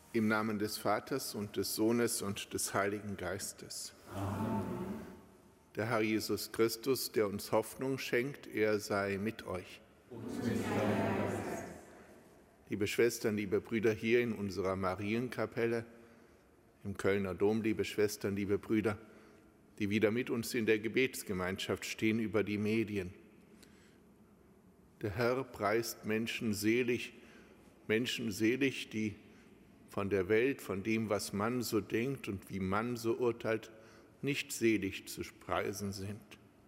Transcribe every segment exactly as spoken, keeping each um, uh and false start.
Im Namen des Vaters und des Sohnes und des Heiligen Geistes. Amen. Der Herr Jesus Christus, der uns Hoffnung schenkt, er sei mit euch. Und mit deinem Geist. Liebe Schwestern, liebe Brüder hier in unserer Marienkapelle, im Kölner Dom, liebe Schwestern, liebe Brüder, die wieder mit uns in der Gebetsgemeinschaft stehen über die Medien. Der Herr preist Menschen selig, Menschen selig, die von der Welt, von dem, was man so denkt und wie man so urteilt, nicht selig zu preisen sind.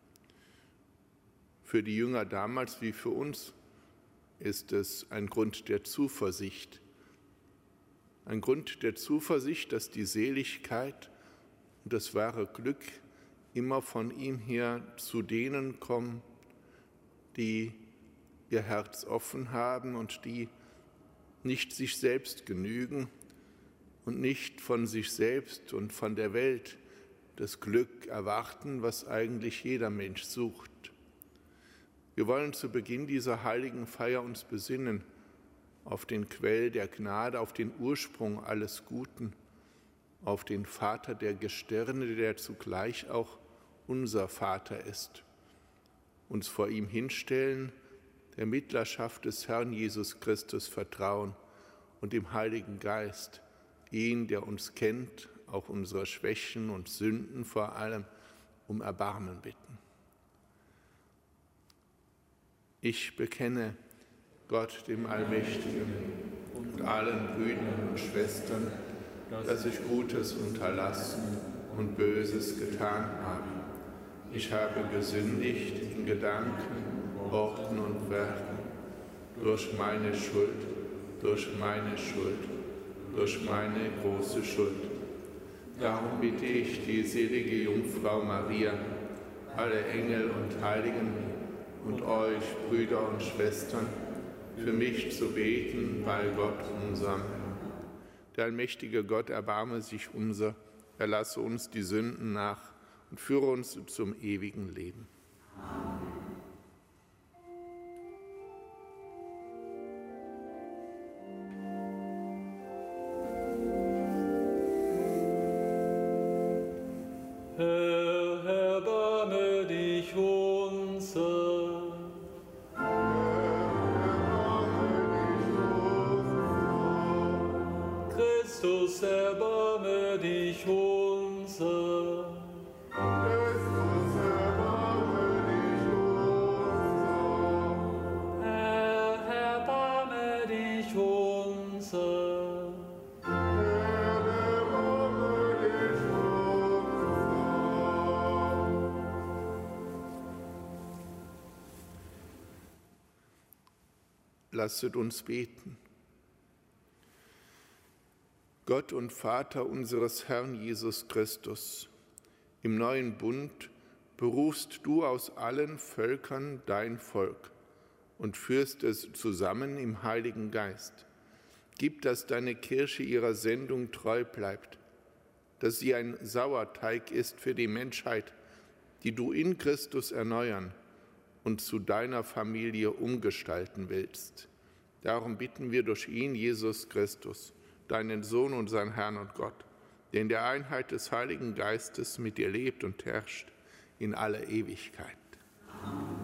Für die Jünger damals wie für uns ist es ein Grund der Zuversicht. Ein Grund der Zuversicht, dass die Seligkeit und das wahre Glück immer von ihm her zu denen kommen, die ihr Herz offen haben und die nicht sich selbst genügen und nicht von sich selbst und von der Welt das Glück erwarten, was eigentlich jeder Mensch sucht. Wir wollen zu Beginn dieser heiligen Feier uns besinnen auf den Quell der Gnade, auf den Ursprung alles Guten, auf den Vater der Gestirne, der zugleich auch unser Vater ist. Uns vor ihm hinstellen, der Mittlerschaft des Herrn Jesus Christus vertrauen und dem Heiligen Geist, ihn, der uns kennt, auch unsere Schwächen und Sünden vor allem, um Erbarmen bitten. Ich bekenne Gott, dem Allmächtigen, und allen Brüdern und Schwestern, dass ich Gutes unterlassen und Böses getan habe. Ich habe gesündigt in Gedanken, Worten und Werken, durch meine Schuld, durch meine Schuld, durch meine große Schuld. Darum bitte ich die selige Jungfrau Maria, alle Engel und Heiligen und euch, Brüder und Schwestern, für mich zu beten bei Gott, unserem Herrn. Der allmächtige Gott erbarme sich unser, erlasse uns die Sünden nach und führe uns zum ewigen Leben. Amen. Herr, erbarme dich unser. Christus, erbarme dich unser. Christus, erbarme dich unser. Herr, erbarme dich unser. Herr, erbarme dich unser. Lasset uns beten. Gott und Vater unseres Herrn Jesus Christus, im neuen Bund berufst du aus allen Völkern dein Volk und führst es zusammen im Heiligen Geist. Gib, dass deine Kirche ihrer Sendung treu bleibt, dass sie ein Sauerteig ist für die Menschheit, die du in Christus erneuern und zu deiner Familie umgestalten willst. Darum bitten wir durch ihn, Jesus Christus, deinen Sohn, unseren Herrn und Gott, der in der Einheit des Heiligen Geistes mit dir lebt und herrscht in alle Ewigkeit. Amen.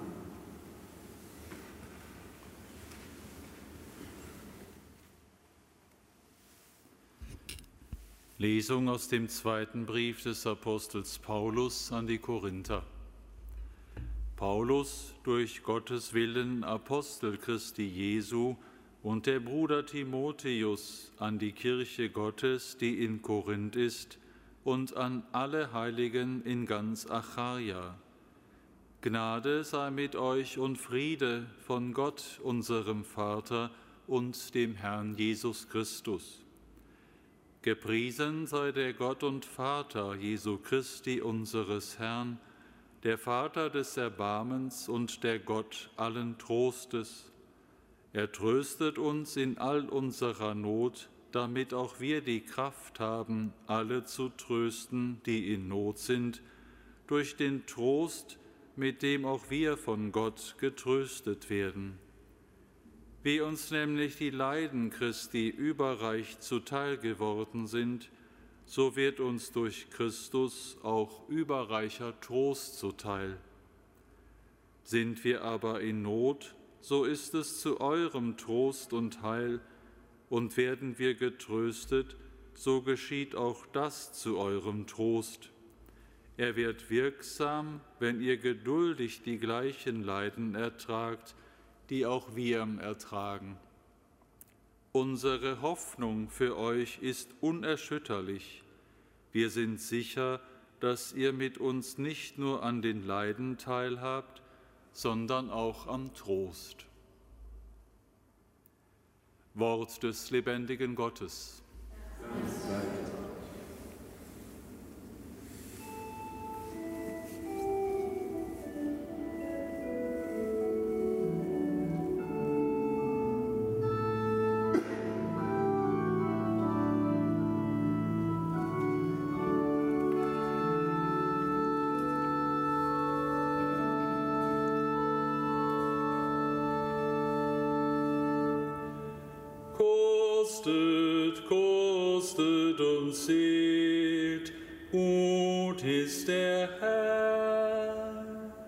Lesung aus dem zweiten Brief des Apostels Paulus an die Korinther. Paulus, durch Gottes Willen Apostel Christi Jesu, und der Bruder Timotheus an die Kirche Gottes, die in Korinth ist, und an alle Heiligen in ganz Achaia. Gnade sei mit euch und Friede von Gott, unserem Vater, und dem Herrn Jesus Christus. Gepriesen sei der Gott und Vater Jesu Christi, unseres Herrn, der Vater des Erbarmens und der Gott allen Trostes. Er tröstet uns in all unserer Not, damit auch wir die Kraft haben, alle zu trösten, die in Not sind, durch den Trost, mit dem auch wir von Gott getröstet werden. Wie uns nämlich die Leiden Christi überreich zuteil geworden sind, so wird uns durch Christus auch überreicher Trost zuteil. Sind wir aber in Not, so ist es zu eurem Trost und Heil, und werden wir getröstet, so geschieht auch das zu eurem Trost. Er wird wirksam, wenn ihr geduldig die gleichen Leiden ertragt, die auch wir ertragen. Unsere Hoffnung für euch ist unerschütterlich. Wir sind sicher, dass ihr mit uns nicht nur an den Leiden teilhabt, sondern auch am Trost. Wort des lebendigen Gottes. Kostet, kostet und seht, gut ist der Herr.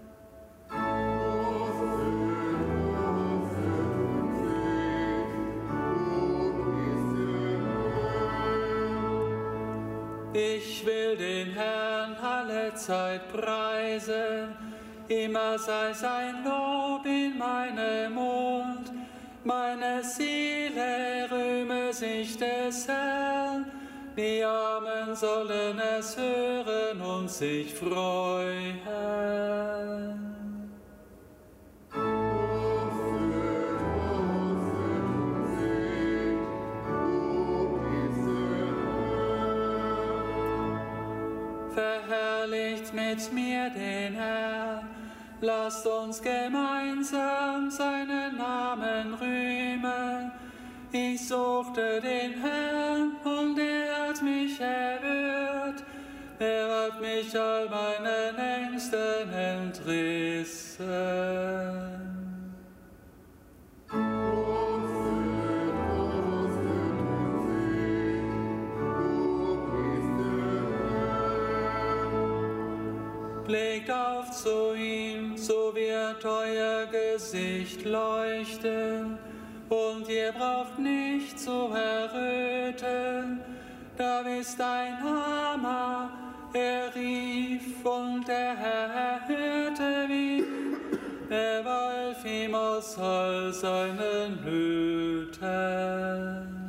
Ich will den Herrn alle Zeit preisen, immer sei sein Lob in meinem Mund. Meine Seele rühme sich des Herrn, die Armen sollen es hören und sich freuen. Verherrlicht mit mir den Herrn, lasst uns gemeinsam seinen Namen rühmen. Ich suchte den Herrn und er hat mich erhört. Er hat mich all meinen Ängsten entrissen. Blickt auf zu ihm, so wird euer Gesicht leuchten, und ihr braucht nicht zu erröten. Da ist ein Hammer, er rief, und der Herr hörte ihn. Er half ihm aus all seinen Nöten.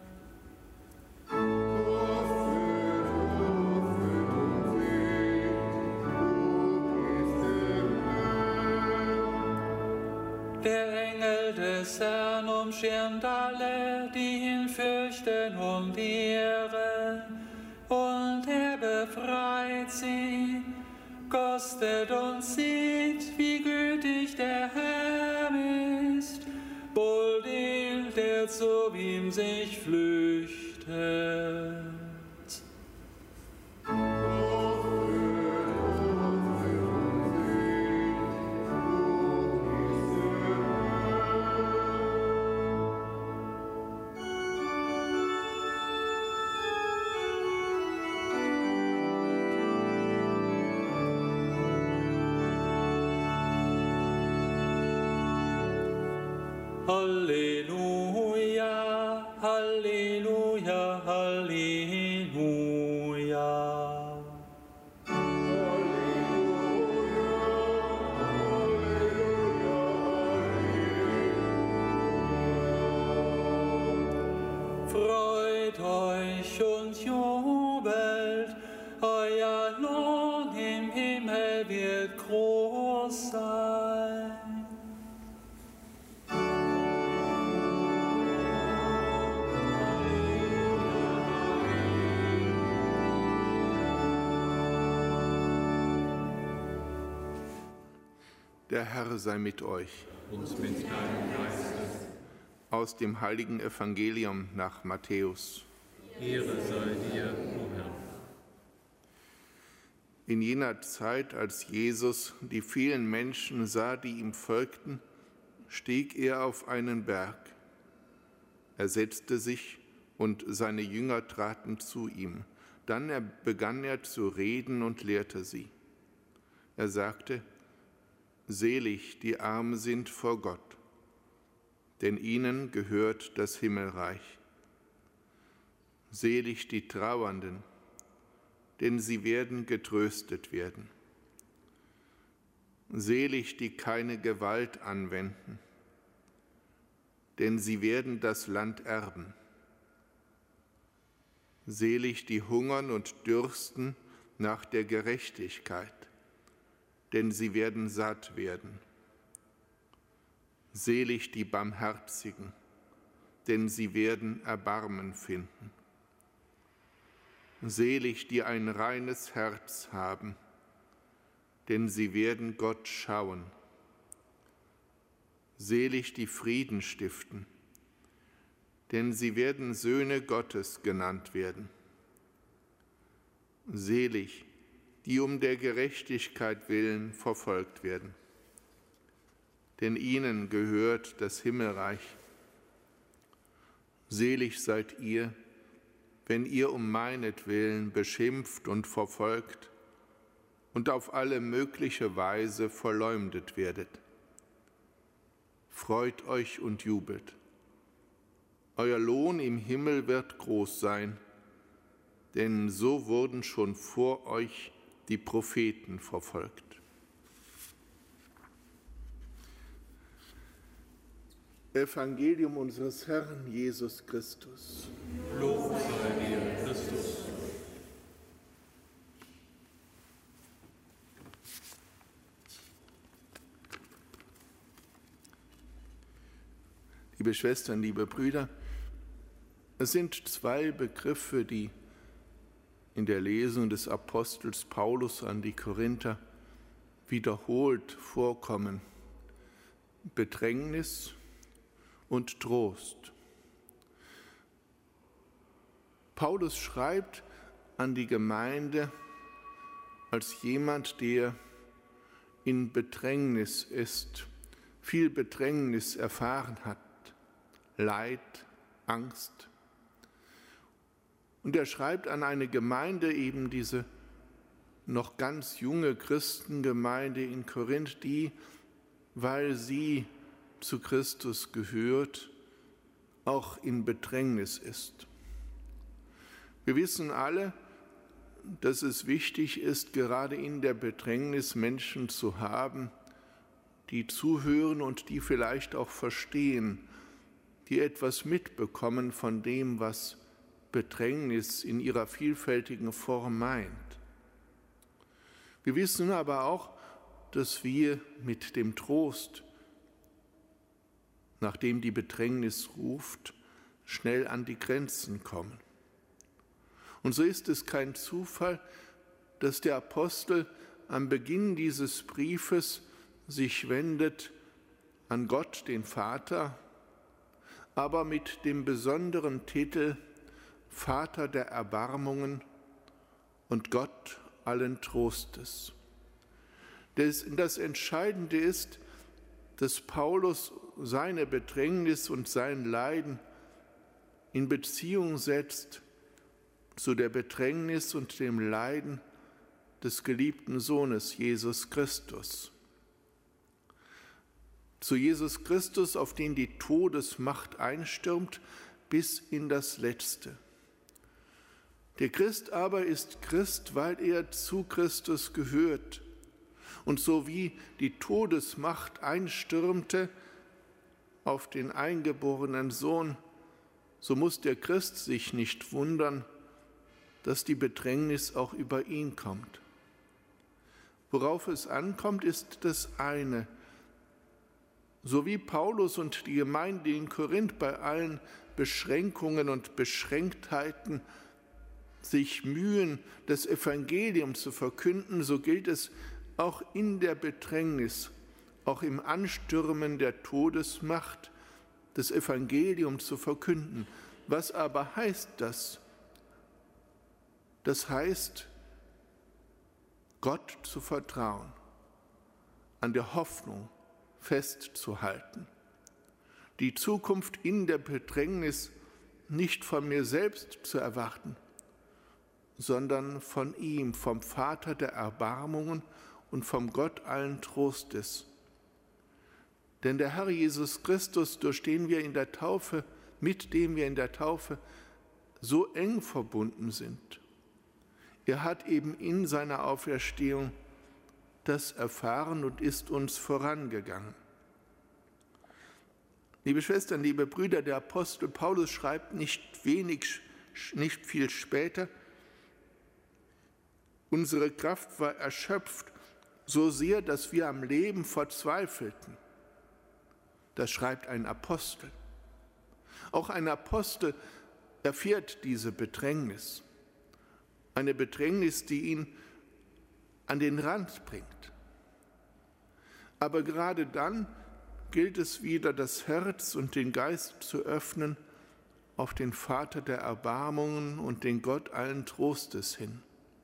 Der Engel des Herrn umschirmt alle, die ihn fürchten und ehren, und er befreit sie. Kostet und seht, wie gütig der Herr ist, wohl dem, der zu ihm sich flüchtet. Halleluja, Halleluja, Halleluja. Freut euch und jubelt, euer Lohn im Himmel wird groß sein. Der Herr sei mit euch. Und mit deinem Geiste. Aus dem heiligen Evangelium nach Matthäus. Ehre sei dir, o Herr. In jener Zeit, als Jesus die vielen Menschen sah, die ihm folgten, stieg er auf einen Berg. Er setzte sich und seine Jünger traten zu ihm. Dann er begann er zu reden und lehrte sie. Er sagte, selig die Armen sind vor Gott, denn ihnen gehört das Himmelreich. Selig die Trauernden, denn sie werden getröstet werden. Selig die keine Gewalt anwenden, denn sie werden das Land erben. Selig die hungern und dürsten nach der Gerechtigkeit, denn sie werden satt werden. Selig die Barmherzigen, denn sie werden Erbarmen finden. Selig die ein reines Herz haben, denn sie werden Gott schauen. Selig die Frieden stiften, denn sie werden Söhne Gottes genannt werden. Selig, die um der Gerechtigkeit willen verfolgt werden, denn ihnen gehört das Himmelreich. Selig seid ihr, wenn ihr um meinetwillen beschimpft und verfolgt und auf alle mögliche Weise verleumdet werdet. Freut euch und jubelt. Euer Lohn im Himmel wird groß sein, denn so wurden schon vor euch die Propheten verfolgt. Evangelium unseres Herrn Jesus Christus. Lob sei dir, Christus. Liebe Schwestern, liebe Brüder, es sind zwei Begriffe, die in der Lesung des Apostels Paulus an die Korinther wiederholt vorkommen: Bedrängnis und Trost. Paulus schreibt an die Gemeinde als jemand, der in Bedrängnis ist, viel Bedrängnis erfahren hat, Leid, Angst. Und er schreibt an eine Gemeinde, eben diese noch ganz junge Christengemeinde in Korinth, die, weil sie zu Christus gehört, auch in Bedrängnis ist. Wir wissen alle, dass es wichtig ist, gerade in der Bedrängnis Menschen zu haben, die zuhören und die vielleicht auch verstehen, die etwas mitbekommen von dem, was Bedrängnis in ihrer vielfältigen Form meint. Wir wissen aber auch, dass wir mit dem Trost, nachdem die Bedrängnis ruft, schnell an die Grenzen kommen. Und so ist es kein Zufall, dass der Apostel am Beginn dieses Briefes sich wendet an Gott, den Vater, aber mit dem besonderen Titel Vater der Erbarmungen und Gott allen Trostes. Das Entscheidende ist, dass Paulus seine Bedrängnis und sein Leiden in Beziehung setzt zu der Bedrängnis und dem Leiden des geliebten Sohnes Jesus Christus. Zu Jesus Christus, auf den die Todesmacht einstürmt bis in das Letzte. Der Christ aber ist Christ, weil er zu Christus gehört. Und so wie die Todesmacht einstürmte auf den eingeborenen Sohn, so muss der Christ sich nicht wundern, dass die Bedrängnis auch über ihn kommt. Worauf es ankommt, ist das eine: So wie Paulus und die Gemeinde in Korinth bei allen Beschränkungen und Beschränktheiten sich mühen, das Evangelium zu verkünden, so gilt es auch in der Bedrängnis, auch im Anstürmen der Todesmacht, das Evangelium zu verkünden. Was aber heißt das? Das heißt, Gott zu vertrauen, an der Hoffnung festzuhalten, die Zukunft in der Bedrängnis nicht von mir selbst zu erwarten, sondern von ihm, vom Vater der Erbarmungen und vom Gott allen Trostes. Denn der Herr Jesus Christus, durch den wir in der Taufe, mit dem wir in der Taufe so eng verbunden sind, er hat eben in seiner Auferstehung das erfahren und ist uns vorangegangen. Liebe Schwestern, liebe Brüder, der Apostel Paulus schreibt nicht wenig, nicht viel später: Unsere Kraft war erschöpft, so sehr, dass wir am Leben verzweifelten. Das schreibt ein Apostel. Auch ein Apostel erfährt diese Bedrängnis. Eine Bedrängnis, die ihn an den Rand bringt. Aber gerade dann gilt es wieder, das Herz und den Geist zu öffnen auf den Vater der Erbarmungen und den Gott allen Trostes hin.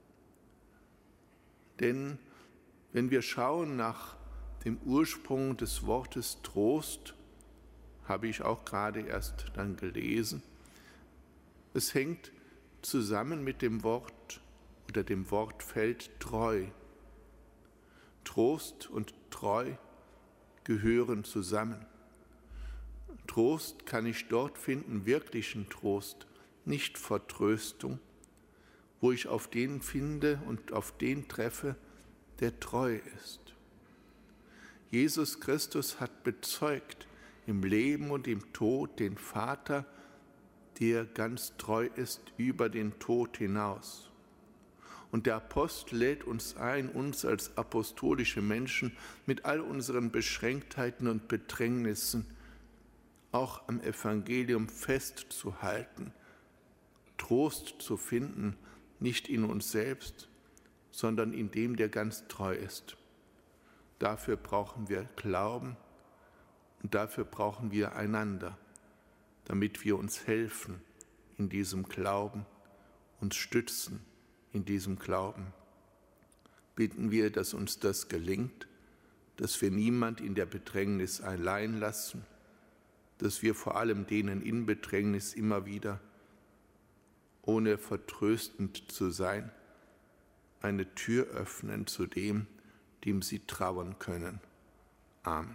Denn wenn wir schauen nach dem Ursprung des Wortes Trost, habe ich auch gerade erst dann gelesen, es hängt zusammen mit dem Wort oder dem Wortfeld treu. Trost und treu gehören zusammen. Trost kann ich dort finden, wirklichen Trost, nicht Vertröstung, wo ich auf den finde und auf den treffe, der treu ist. Jesus Christus hat bezeugt im Leben und im Tod den Vater, der ganz treu ist über den Tod hinaus. Und der Apostel lädt uns ein, uns als apostolische Menschen mit all unseren Beschränktheiten und Bedrängnissen auch am Evangelium festzuhalten, Trost zu finden, nicht in uns selbst, sondern in dem, der ganz treu ist. Dafür brauchen wir Glauben und dafür brauchen wir einander, damit wir uns helfen in diesem Glauben, uns stützen in diesem Glauben. Bitten wir, dass uns das gelingt, dass wir niemand in der Bedrängnis allein lassen, dass wir vor allem denen in Bedrängnis immer wieder, ohne vertröstend zu sein, eine Tür öffnen zu dem, dem sie trauen können. Amen.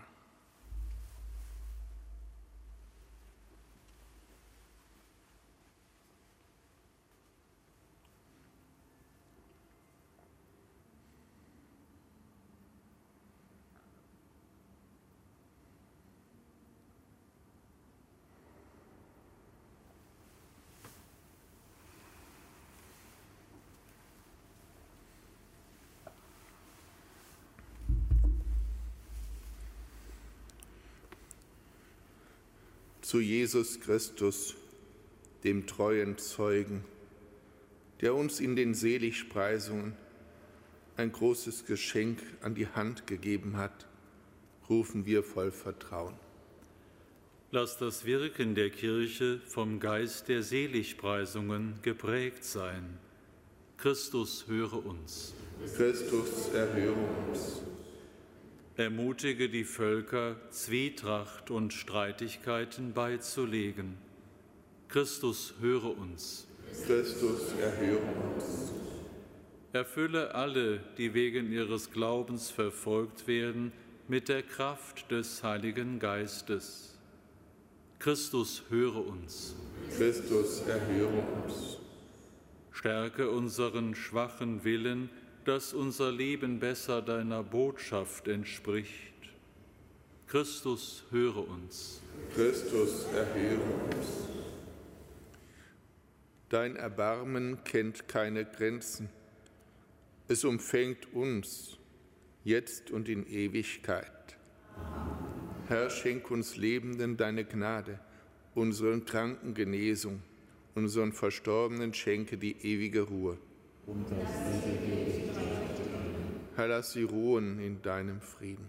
Zu Jesus Christus, dem treuen Zeugen, der uns in den Seligpreisungen ein großes Geschenk an die Hand gegeben hat, rufen wir voll Vertrauen. Lass das Wirken der Kirche vom Geist der Seligpreisungen geprägt sein. Christus, höre uns. Christus, erhöre uns. Ermutige die Völker, Zwietracht und Streitigkeiten beizulegen. Christus, höre uns. Christus, erhöre uns. Erfülle alle, die wegen ihres Glaubens verfolgt werden, mit der Kraft des Heiligen Geistes. Christus, höre uns. Christus, erhöre uns. Stärke unseren schwachen Willen, dass unser Leben besser deiner Botschaft entspricht. Christus, höre uns. Christus, erhöre uns. Dein Erbarmen kennt keine Grenzen. Es umfängt uns, jetzt und in Ewigkeit. Herr, schenk uns Lebenden deine Gnade, unseren Kranken Genesung, unseren Verstorbenen schenke die ewige Ruhe. Herr, lass sie ruhen in deinem Frieden.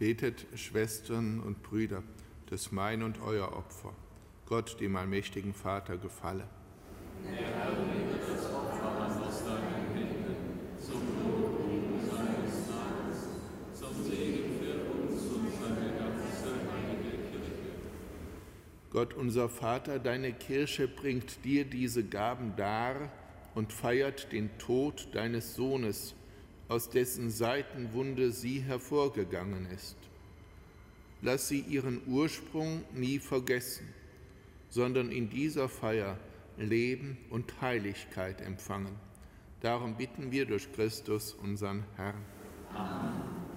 Betet, Schwestern und Brüder, dass mein und euer Opfer Gott, dem allmächtigen Vater, gefalle. Der Herr nehme das Opfer an aus deinen Händen, zum Lob seines Namens, zum Segen für uns und seine ganze heilige Kirche. Gott, unser Vater, deine Kirche bringt dir diese Gaben dar und feiert den Tod deines Sohnes, aus dessen Seitenwunde sie hervorgegangen ist. Lass sie ihren Ursprung nie vergessen, sondern in dieser Feier Leben und Heiligkeit empfangen. Darum bitten wir durch Christus, unseren Herrn. Amen.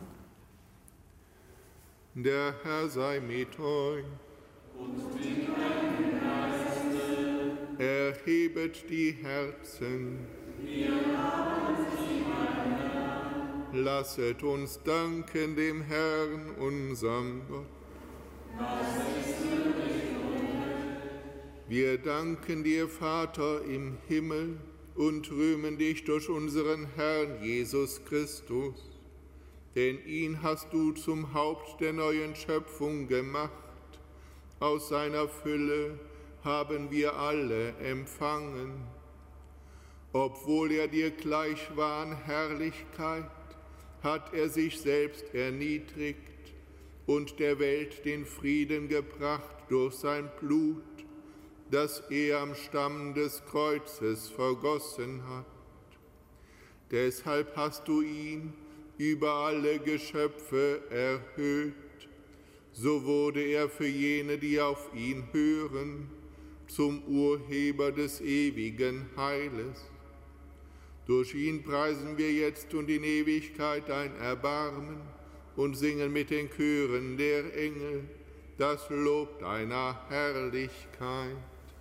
Der Herr sei mit euch. Und mit deinem Geiste. Erhebet die Herzen. Wir haben sie, mein Herr. Lasset uns danken dem Herrn, unserem Gott. Was ist würdig und recht. Wir danken dir, Vater im Himmel, und rühmen dich durch unseren Herrn Jesus Christus. Denn ihn hast du zum Haupt der neuen Schöpfung gemacht. Aus seiner Fülle haben wir alle empfangen. Obwohl er dir gleich war an Herrlichkeit, hat er sich selbst erniedrigt und der Welt den Frieden gebracht durch sein Blut, das er am Stamm des Kreuzes vergossen hat. Deshalb hast du ihn über alle Geschöpfe erhöht. So wurde er für jene, die auf ihn hören, zum Urheber des ewigen Heiles. Durch ihn preisen wir jetzt und in Ewigkeit dein Erbarmen und singen mit den Chören der Engel das Lob deiner Herrlichkeit.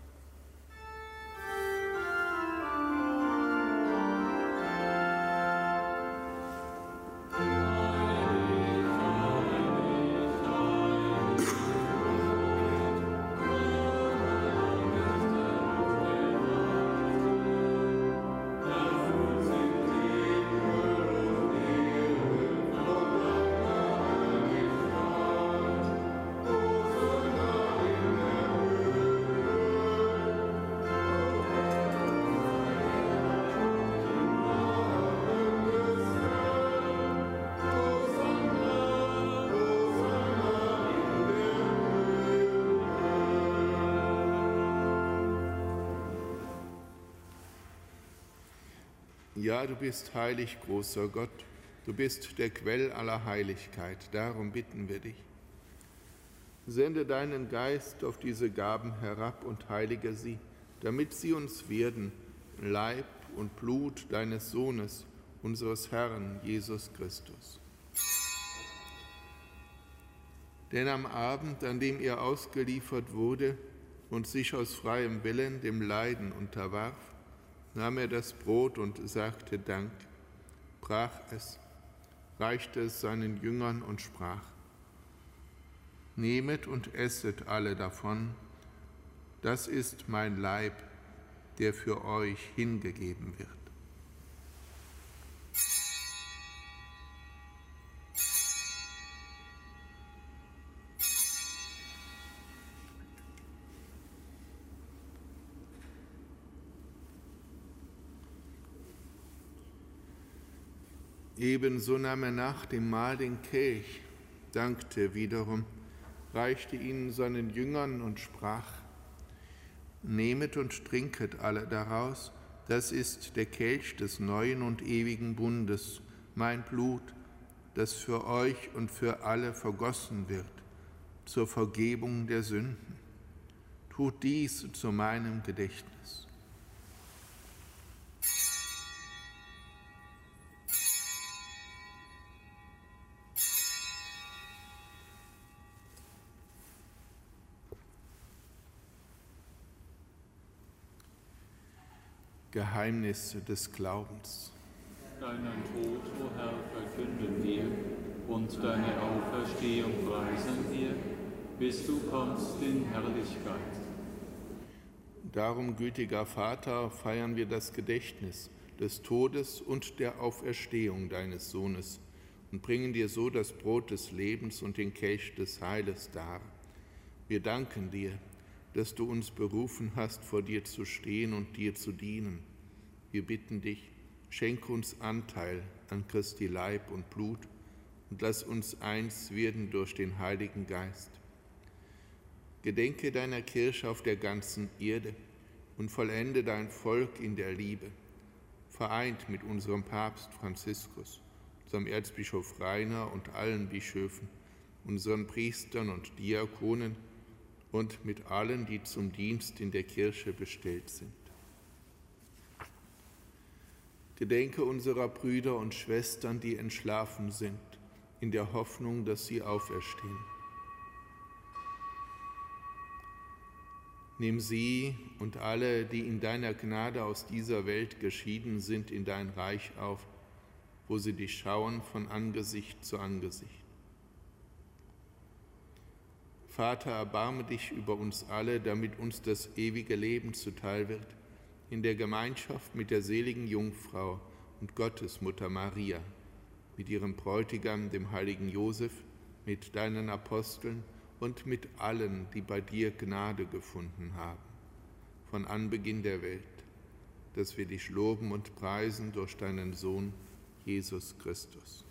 Ja, du bist heilig, großer Gott, du bist der Quell aller Heiligkeit, darum bitten wir dich. Sende deinen Geist auf diese Gaben herab und heilige sie, damit sie uns werden, Leib und Blut deines Sohnes, unseres Herrn Jesus Christus. Denn am Abend, an dem er ausgeliefert wurde und sich aus freiem Willen dem Leiden unterwarf, nahm er das Brot und sagte Dank, brach es, reichte es seinen Jüngern und sprach: Nehmet und esset alle davon, das ist mein Leib, der für euch hingegeben wird. Ebenso nahm er nach dem Mahl den Kelch, dankte wiederum, reichte ihn seinen Jüngern und sprach: Nehmet und trinket alle daraus, das ist der Kelch des neuen und ewigen Bundes, mein Blut, das für euch und für alle vergossen wird, zur Vergebung der Sünden. Tut dies zu meinem Gedächtnis. Geheimnis des Glaubens. Deinen Tod, o Herr, verkünden wir und deine Auferstehung preisen wir, bis du kommst in Herrlichkeit. Darum, gütiger Vater, feiern wir das Gedächtnis des Todes und der Auferstehung deines Sohnes und bringen dir so das Brot des Lebens und den Kelch des Heiles dar. Wir danken dir, dass du uns berufen hast, vor dir zu stehen und dir zu dienen. Wir bitten dich, schenke uns Anteil an Christi Leib und Blut und lass uns eins werden durch den Heiligen Geist. Gedenke deiner Kirche auf der ganzen Erde und vollende dein Volk in der Liebe, vereint mit unserem Papst Franziskus, unserem Erzbischof Rainer und allen Bischöfen, unseren Priestern und Diakonen und mit allen, die zum Dienst in der Kirche bestellt sind. Gedenke unserer Brüder und Schwestern, die entschlafen sind, in der Hoffnung, dass sie auferstehen. Nimm sie und alle, die in deiner Gnade aus dieser Welt geschieden sind, in dein Reich auf, wo sie dich schauen von Angesicht zu Angesicht. Vater, erbarme dich über uns alle, damit uns das ewige Leben zuteil wird, in der Gemeinschaft mit der seligen Jungfrau und Gottesmutter Maria, mit ihrem Bräutigam, dem heiligen Josef, mit deinen Aposteln und mit allen, die bei dir Gnade gefunden haben, von Anbeginn der Welt, dass wir dich loben und preisen durch deinen Sohn, Jesus Christus.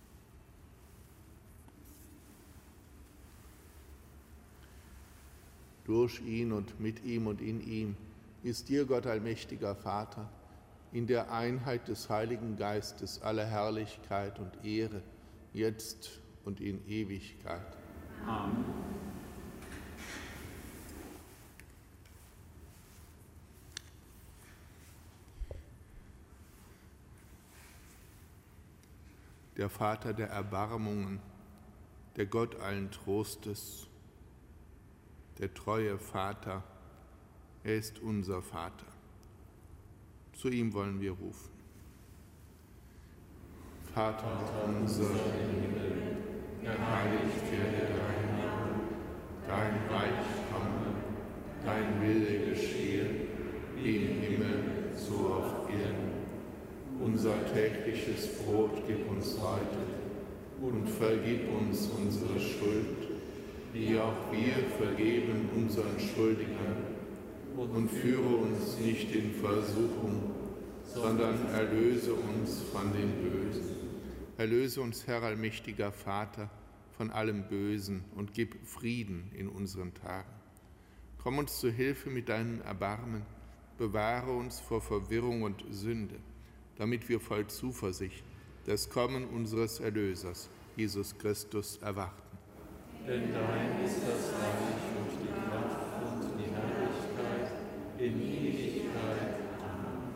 Durch ihn und mit ihm und in ihm ist dir, Gott allmächtiger Vater, in der Einheit des Heiligen Geistes alle Herrlichkeit und Ehre, jetzt und in Ewigkeit. Amen. Der Vater der Erbarmungen, der Gott allen Trostes, der treue Vater, er ist unser Vater. Zu ihm wollen wir rufen. Vater unser im Himmel, geheiligt werde dein Name, dein Reich komme, dein Wille geschehe, wie im Himmel, so auf Erden. Unser tägliches Brot gib uns heute und vergib uns unsere Schuld, wie auch wir vergeben unseren Schuldigern. Und führe uns nicht in Versuchung, sondern erlöse uns von dem Bösen. Erlöse uns, Herr allmächtiger Vater, von allem Bösen und gib Frieden in unseren Tagen. Komm uns zu Hilfe mit deinem Erbarmen, bewahre uns vor Verwirrung und Sünde, damit wir voll Zuversicht das Kommen unseres Erlösers, Jesus Christus, erwarten. Denn dein ist das Reich und die Kraft und die Herrlichkeit in Ewigkeit. Amen.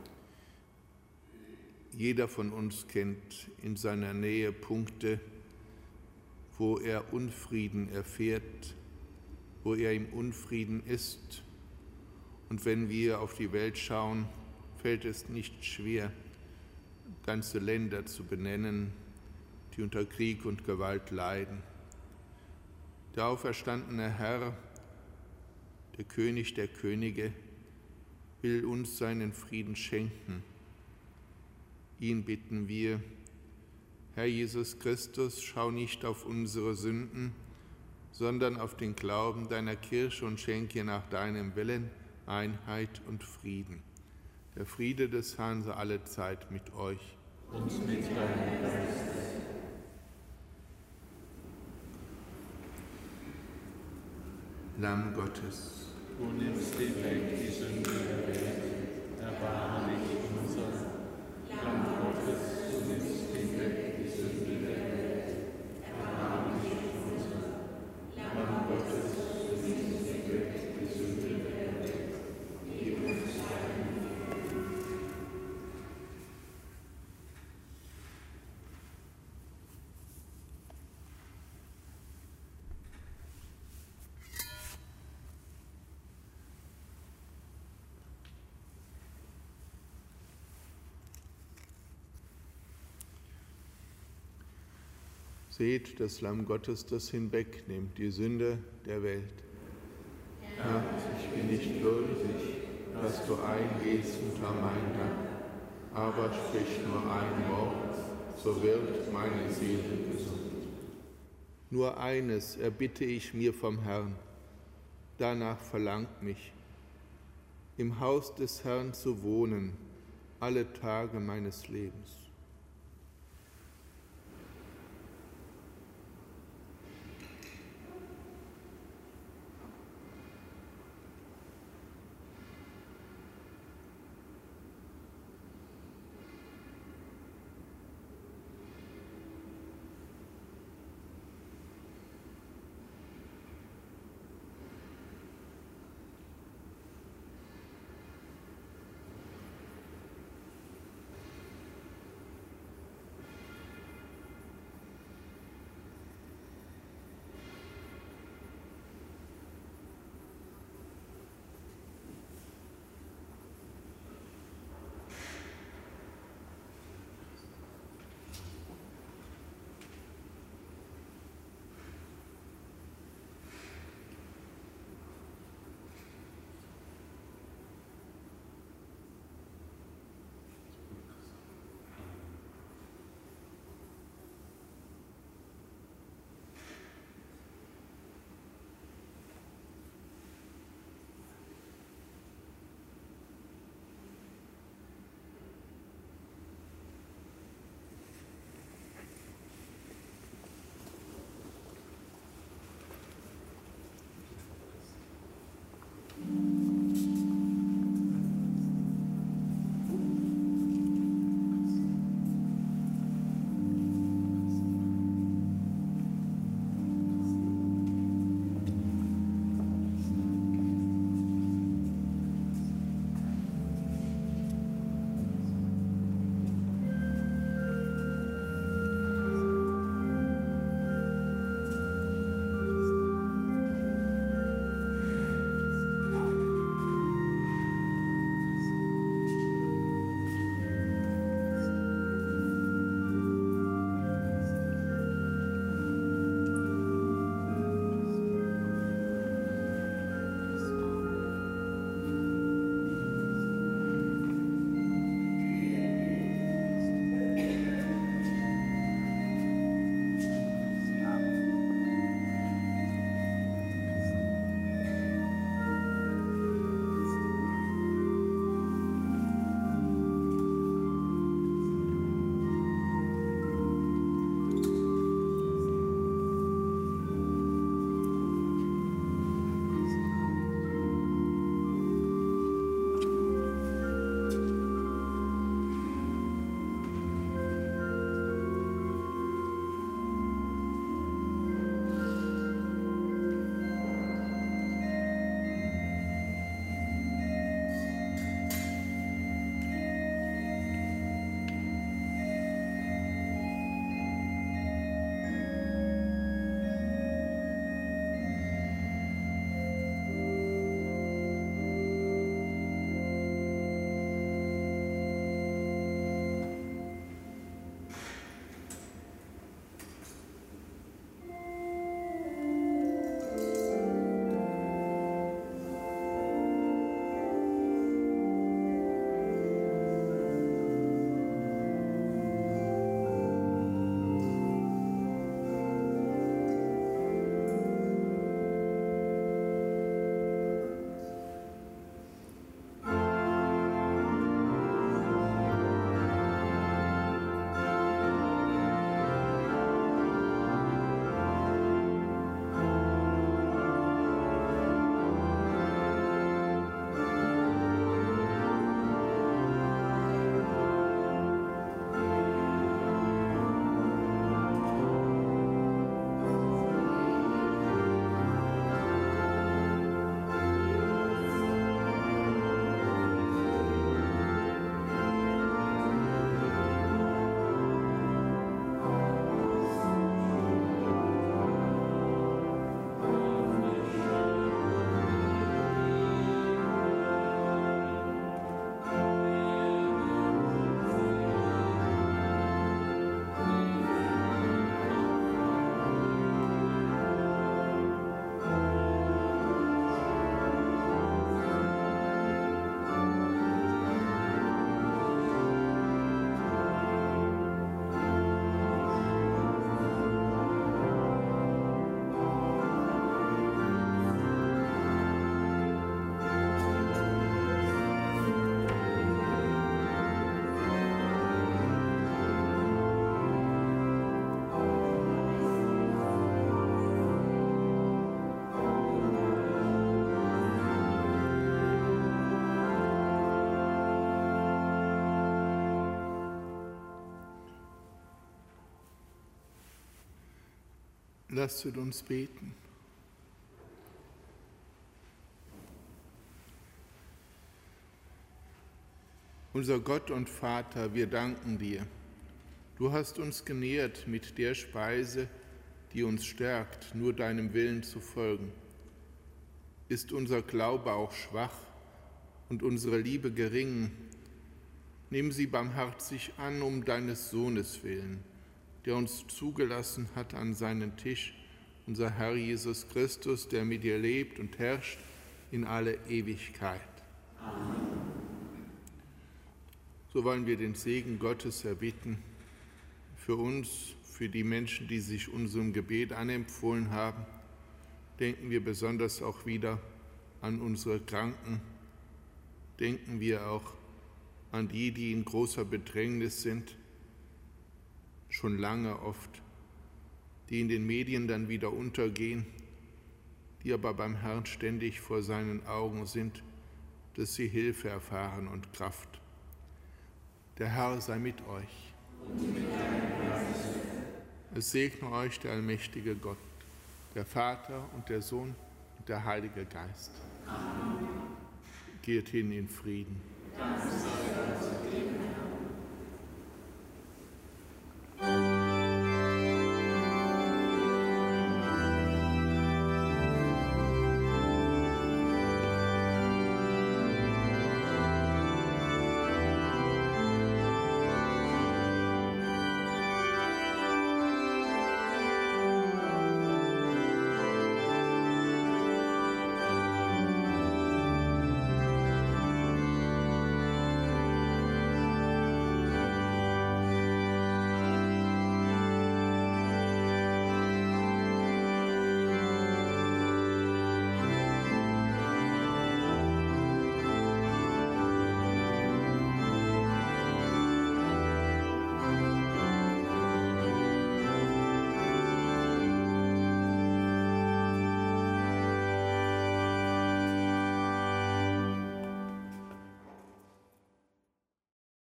Jeder von uns kennt in seiner Nähe Punkte, wo er Unfrieden erfährt, wo er im Unfrieden ist. Und wenn wir auf die Welt schauen, fällt es nicht schwer, ganze Länder zu benennen, die unter Krieg und Gewalt leiden. Der auferstandene Herr, der König der Könige, will uns seinen Frieden schenken. Ihn bitten wir, Herr Jesus Christus, schau nicht auf unsere Sünden, sondern auf den Glauben deiner Kirche und schenke nach deinem Willen Einheit und Frieden. Der Friede des Herrn sei alle Zeit mit euch. Und mit deinem Geist. Lamm Gottes, Du nimmst hinweg die Sünde der Welt, erbarme dich unser. Lamm Gottes, du nimmst hinweg die Sünde der Welt, erbarme dich unser. Lamm Gottes, du nimmst hinweg die Sünde der Welt, gib uns deinen Frieden. seht das Lamm Gottes, das hinwegnimmt die Sünde der Welt. Herr, ich bin nicht würdig, dass du eingehst unter mein Dach, aber sprich nur ein Wort, so wird meine Seele gesund. Nur eines erbitte ich mir vom Herrn, danach verlangt mich, im Haus des Herrn zu wohnen, alle Tage meines Lebens. Lasset uns beten. Unser Gott und Vater, wir danken dir. Du hast uns genährt mit der Speise, die uns stärkt, nur deinem Willen zu folgen. Ist unser Glaube auch schwach und unsere Liebe gering, nimm sie barmherzig an um deines Sohnes willen, der uns zugelassen hat an seinen Tisch, unser Herr Jesus Christus, der mit dir lebt und herrscht in alle Ewigkeit. Amen. So wollen wir den Segen Gottes erbitten für uns, für die Menschen, die sich unserem Gebet anempfohlen haben. Denken wir besonders auch wieder an unsere Kranken. Denken wir auch an die, die in großer Bedrängnis sind, schon lange oft, die in den Medien dann wieder untergehen, die aber beim Herrn ständig vor seinen Augen sind, dass sie Hilfe erfahren und Kraft. Der Herr sei mit euch. Und mit deinem Geist. Es segne euch der allmächtige Gott, der Vater und der Sohn und der Heilige Geist. Amen. Geht hin in Frieden. Danke.